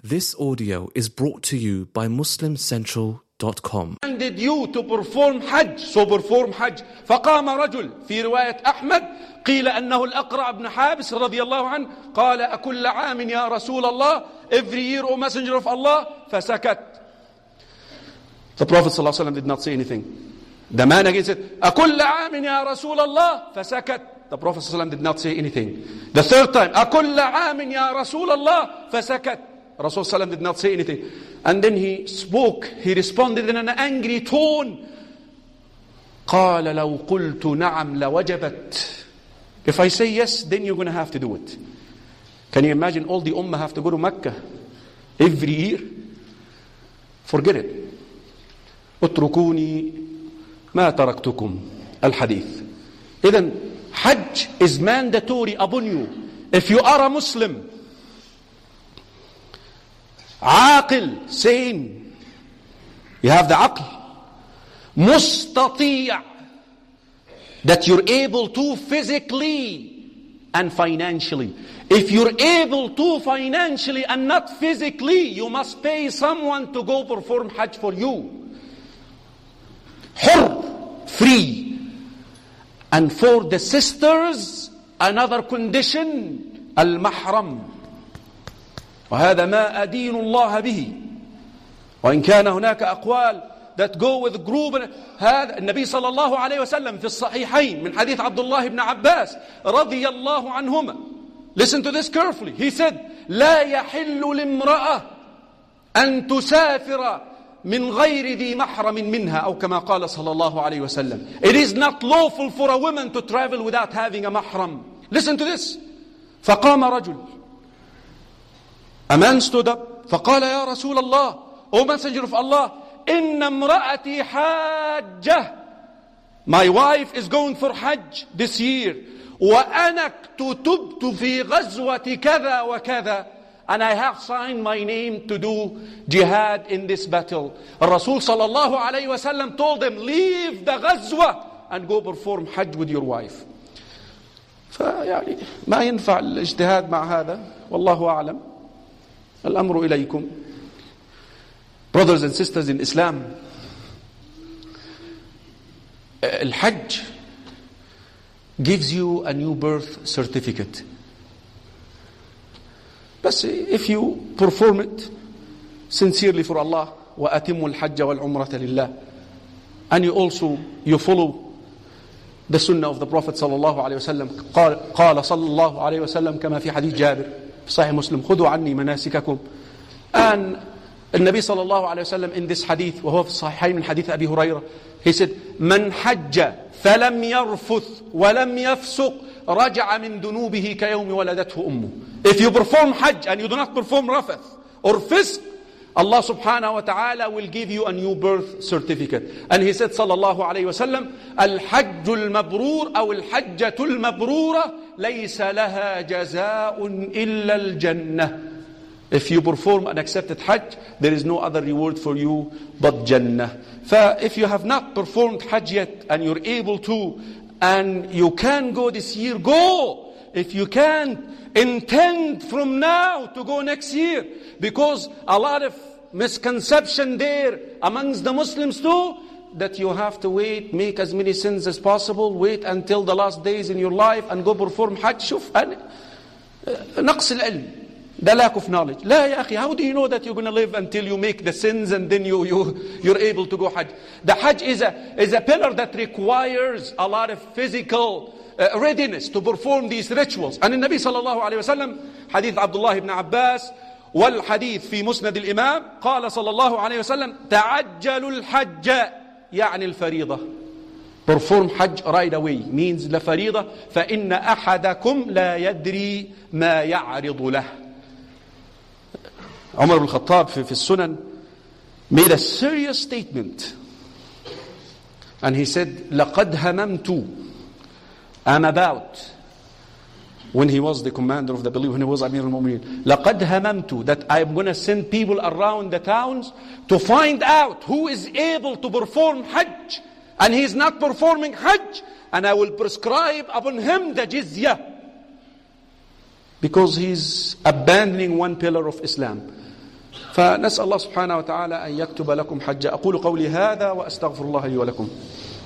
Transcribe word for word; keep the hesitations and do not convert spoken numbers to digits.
This audio is brought to you by Muslim Central dot com. Commanded you to perform Hajj, so perform Hajj. فقام رجل في رواية أحمد قيل أنه الأقرع بن حابس رضي الله عنه قال أكل عام يا رسول الله, every year O Messenger of Allah, فسكت. The Prophet ﷺ did not say anything. The man again said أكل عام يا رسول الله, فسكت. The Prophet ﷺ did not say anything. The third time أكل عام يا رسول الله, فسكت. Rasul Sallam did not say anything. And then he spoke, he responded in an angry tone. قال لو قلت نعم لوجبت. If I say yes, then you're going to have to do it. Can you imagine all the ummah have to go to Mecca every year? Forget it. اتركوني ما تركتكم الحديث. Then Hajj is mandatory upon you. If you are a Muslim, عاقل, sane, you have the aql, مستطيع, that you're able to physically and financially. If you're able to financially and not physically, you must pay someone to go perform Hajj for you. حر, free. And for the sisters, another condition, المحرم. وهذا ما أدين الله به. وإن كان هناك أقوال that go with group. هذا النبي صلى الله عليه وسلم في الصحيحين من حديث عبد الله بن عباس رضي الله عنهما. Listen to this carefully. He said لا يحل لامرأة أن تسافر من غير ذي محرم منها أو كما قال صلى الله عليه وسلم. It is not lawful for a woman to travel without having a mahram. Listen to this. فقام رجل. A man stood up. فقال يا رسول الله, O Messenger of Allah, إن امرأتي حاجة. My wife is going for Hajj this year. وأنا كتبت في غزوة كذا وكذا. And I have signed my name to do jihad in this battle. Rasul sallallahu alayhi wa sallam told him, leave the غزوة and go perform Hajj with your wife. فيعني ما ينفع الاجتهاد مع هذا. والله أعلم. الأمر إليكم. Brothers and sisters in Islam, Al-Hajj gives you a new birth certificate. But if you perform it sincerely for Allah, وَأَتِمُّ الْحَجَّ وَالْعُمْرَةَ لِلَّهِ, and you also you follow the sunnah of the Prophet صلى الله عليه وسلم, قال, قال صلى الله عليه وسلم كما في حديث جابر صحيح مسلم, خذوا عني مناسككم. And النبي صلى الله عليه وسلم in this hadith, وهو في الصحيحين من حديث أبي هريرة, he said من حج فلم يرفث ولم يفسق رجع من ذنوبه كيوم ولدته أمه. If you perform Hajj and you do not perform rafath or fisq, Allah subhanahu wa ta'ala will give you a new birth certificate. And he said صلى الله عليه وسلم الحج المبرور أو الحجة المبرورة ليس لها جزاء إلا الجنة. If you perform an accepted Hajj, there is no other reward for you but Jannah. So if you have not performed Hajj yet and you're able to, and you can go this year, go. If you can't, intend from now to go next year. Because a lot of misconception there amongst the Muslims too, that you have to wait, make as many sins as possible, wait until the last days in your life and go perform Hajj. شوف, نقص العلم. The lack of knowledge. لا يا أخي, how do you know that you're going to live until you make the sins and then you, you, you're able to go Hajj? The Hajj is a, is a pillar that requires a lot of physical uh, readiness to perform these rituals. And in Nabi sallallahu alayhi wa sallam, hadith Abdullah ibn Abbas, والحديث في مسند الإمام, قال صلى الله عليه وسلم تعجلوا الحج يعني الفريضة. Perform Hajj right away means the فريضة. فإن أحدكم لا يدري ما يعرض له. Umar ibn Khattab في, في السنن made a serious statement. And he said, لَقَدْ هَمَمْتُ, I'm about, when he was the commander of the belief, when he was Amir al-Mu'mineen, لَقَدْ هَمَمْتُ, that I'm going to send people around the towns to find out who is able to perform Hajj. And he's not performing Hajj, and I will prescribe upon him the jizya. Because he's abandoning one pillar of Islam. فنسأل الله سبحانه وتعالى أن يكتب لكم حجا. أقول قولي هذا وأستغفر الله لي ولكم.